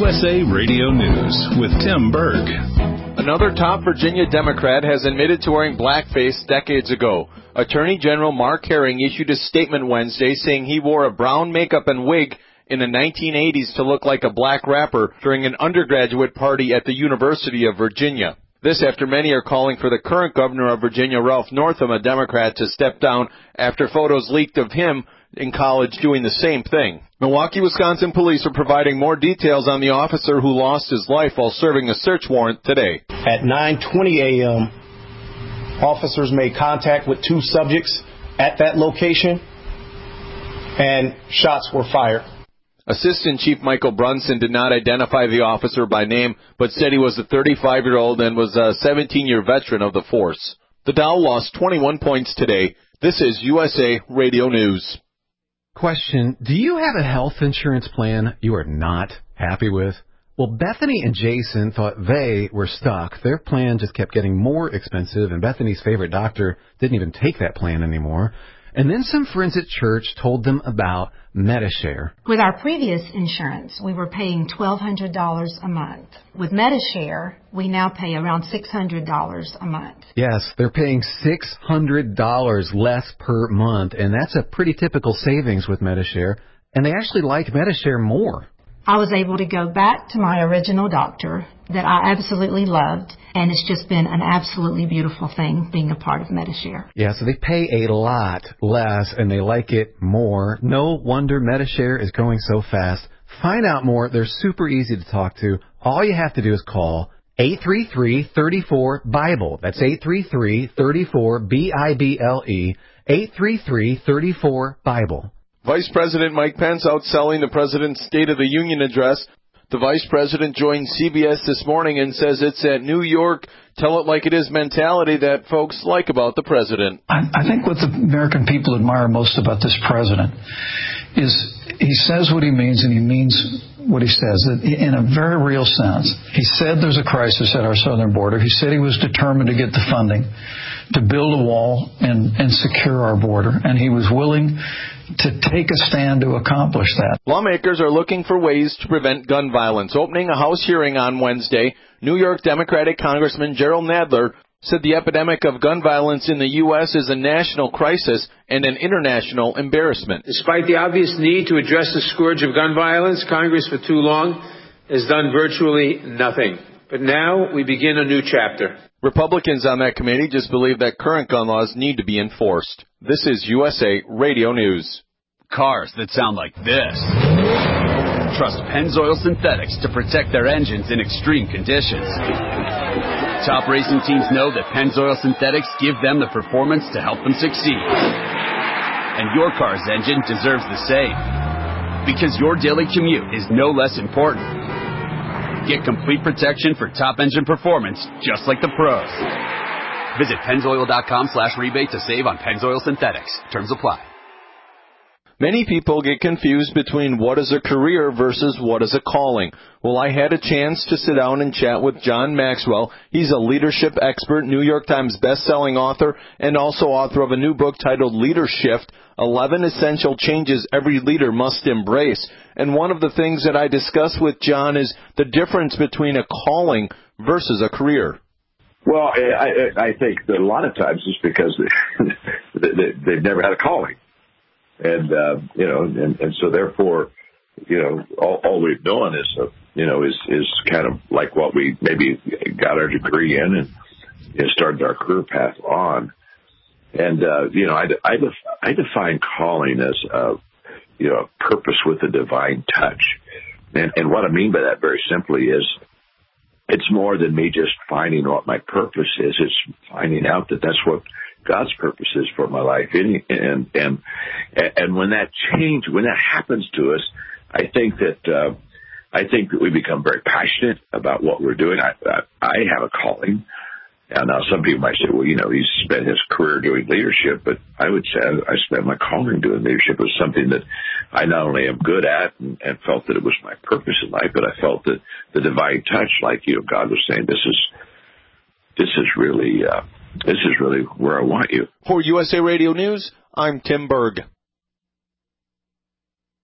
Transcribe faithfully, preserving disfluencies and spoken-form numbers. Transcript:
U S A Radio News with Tim Berg. Another top Virginia Democrat has admitted to wearing blackface decades ago. Attorney General Mark Herring issued a statement Wednesday saying he wore a brown makeup and wig in the nineteen eighties to look like a black rapper during an undergraduate party at the University of Virginia. This after many are calling for the current governor of Virginia, Ralph Northam, a Democrat, to step down after photos leaked of him in college doing the same thing. Milwaukee, Wisconsin police are providing more details on the officer who lost his life while serving a search warrant today. At nine twenty a.m., officers made contact with two subjects at that location, and shots were fired. Assistant Chief Michael Brunson did not identify the officer by name, but said he was a thirty-five-year-old and was a seventeen-year veteran of the force. The Dow lost twenty-one points today. This is U S A Radio News. Question, do you have a health insurance plan you are not happy with? Well, Bethany and Jason thought they were stuck. Their plan just kept getting more expensive, and Bethany's favorite doctor didn't even take that plan anymore. And then some friends at church told them about Medi-Share. With our previous insurance, we were paying twelve hundred dollars a month. With Medi-Share, we now pay around six hundred dollars a month. Yes, they're paying six hundred dollars less per month, and that's a pretty typical savings with Medi-Share. And they actually like Medi-Share more. I was able to go back to my original doctor that I absolutely loved, and it's just been an absolutely beautiful thing being a part of Medi-Share. Yeah, so they pay a lot less, and they like it more. No wonder Medi-Share is going so fast. Find out more. They're super easy to talk to. All you have to do is call eight three three, three four, BIBLE. That's eight three three, three four, B I B L E, eight three three, three four, BIBLE. Vice President Mike Pence outselling the President's State of the Union address. The Vice President joined C B S this morning and says it's that New York tell-it-like-it-is mentality that folks like about the President. I, I think what the American people admire most about this President is he says what he means and he means what he says in a very real sense. He said there's a crisis at our southern border. He said he was determined to get the funding to build a wall and, and secure our border, and he was willing to take a stand to accomplish that. Lawmakers are looking for ways to prevent gun violence. Opening a House hearing on Wednesday, New York Democratic Congressman Jerrold Nadler said the epidemic of gun violence in the U S is a national crisis and an international embarrassment. Despite the obvious need to address the scourge of gun violence, Congress for too long has done virtually nothing. But now we begin a new chapter. Republicans on that committee just believe that current gun laws need to be enforced. This is U S A Radio News. Cars that sound like this. Trust Pennzoil Synthetics to protect their engines in extreme conditions. Top racing teams know that Pennzoil Synthetics give them the performance to help them succeed. And your car's engine deserves the same. Because your daily commute is no less important. Get complete protection for top engine performance, just like the pros. Visit Pennzoil.com slash rebate to save on Pennzoil Synthetics. Terms apply. Many people get confused between what is a career versus what is a calling. Well, I had a chance to sit down and chat with John Maxwell. He's a leadership expert, New York Times best-selling author, and also author of a new book titled Leadership, eleven Essential Changes Every Leader Must Embrace. And one of the things that I discuss with John is the difference between a calling versus a career. Well, I, I think that a lot of times it's because they, they, they've never had a calling. And, uh, you know, and, and so therefore, you know, all, all we've known is, uh, you know, is, is kind of like what we maybe got our degree in and you know, started our career path on. And, uh, you know, I, I, def, I define calling as, uh, you know, a purpose with a divine touch. And, and what I mean by that very simply is it's more than me just finding what my purpose is. It's finding out that that's what God's purpose is for my life. And, and, and, and when that change, when that happens to us, I think that, uh, I think that we become very passionate about what we're doing. I, I, I have a calling. And now some people might say, well, you know, he's spent his career doing leadership, but I would say I spent my calling doing leadership. It was something that I not only am good at and, and felt that it was my purpose in life, but I felt that the divine touch, like, you know, God was saying, this is, this is really, uh, this is really where I want you. For U S A Radio News, I'm Tim Berg.